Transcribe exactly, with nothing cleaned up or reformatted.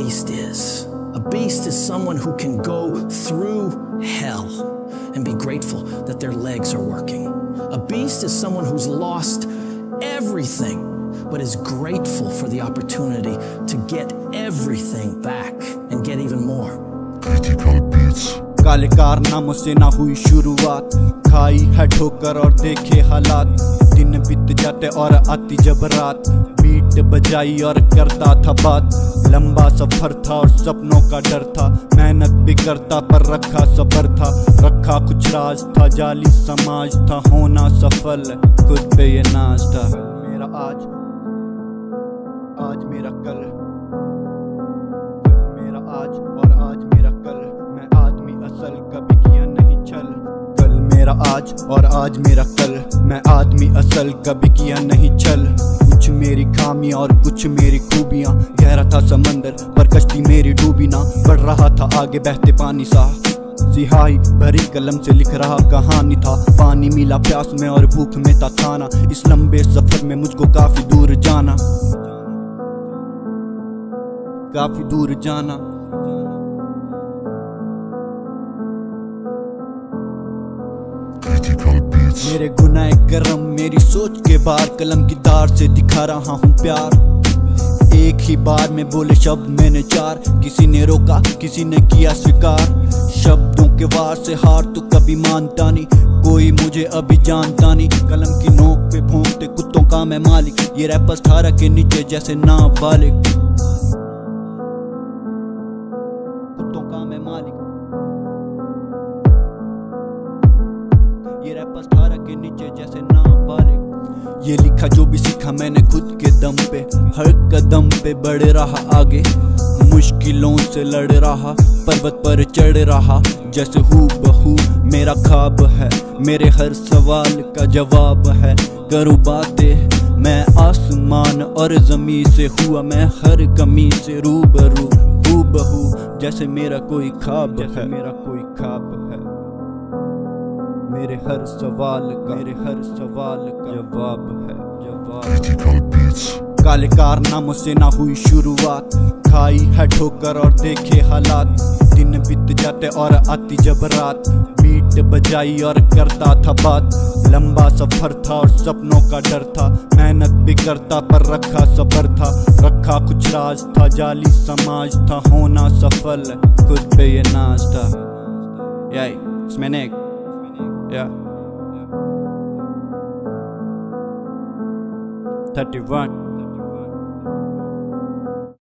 beast is. A beast is someone who can go through hell and be grateful that their legs are working. A beast is someone who's lost everything but is grateful for the opportunity to get everything back and get even more. Critical Beats. काले कारनामों से ना हुई शुरुआत, खाई है ठोकर और देखे हालात। दिन बीत जाते और आती जब रात, बीट बजाई और करता था बात। लंबा सफर था और सपनों का डर था, मेहनत भी करता पर रखा सबर था। रखा कुछ राज था, जाली समाज था, होना सफल खुद पे ये नाज था। मेरा आज, आज मेरा कल, मेरा आज और आज मेरा कल। मैं आदमी असल कभी किया नहीं छल। कल मेरा आज और आज मेरा कल, मैं आदमी असल कभी किया नहीं छल। कुछ मेरी खामी और कुछ मेरी खूबियाँ, गहरा था समंदर पर कश्ती मेरी डूबी ना। बढ़ रहा था आगे बहते पानी सा, सिहाई भरी कलम से लिख रहा कहानी था। पानी मिला प्यास में और भूख में था खाना, इस लंबे सफर में मुझको काफी दूर जाना, काफी दूर जाना। Critical Beats. मेरे गुनाह करम मेरी सोच के बार, कलम की धार से दिखा रहा हूँ प्यार। एक ही बार में बोले शब्द मैंने चार, किसी ने रोका किसी ने किया स्वीकार। शब्दों के वार से हार तो कभी मानता नहीं, कोई मुझे अभी जानता नहीं। कलम की नोक पे भोंकते कुत्तों का मैं मालिक, ये रैपर्स अठारह के नीचे जैसे नाबालिग। कुत्तों का मैं मालिक, ये रैपर्स अठारह के नीचे जैसे नाबालिग। ये लिखा जो भी सीखा मैंने खुद के दम पे, हर कदम पे बढ़ रहा आगे। मुश्किलों से लड़ रहा, पर्वत पर चढ़ रहा, जैसे हू बहू मेरा ख्वाब है। मेरे हर सवाल का जवाब है, करूँ बातें मैं आसमान और जमीन से हुआ। मैं हर कमी से रूबरू, हू बहू जैसे मेरा कोई ख्वाब है, मेरा कोई ख्वाब है। मेरे हर सवाल का, मेरे हर सवाल का जवाब है, जवाब। Critical Beats. काले कारनामों से ना हुई शुरुआत, खाई है ठोकर और देखे हालात। दिन बीत जाते और आती जब रात, बीट बजाई और करता था बात। लंबा सफर था और सपनों का डर था, मेहनत भी करता पर रखा सबर था। रखा कुछ राज था, जाली समाज था, होना सफल खुद पे ये नाज था। याई स्मेनेक या थर्टी वन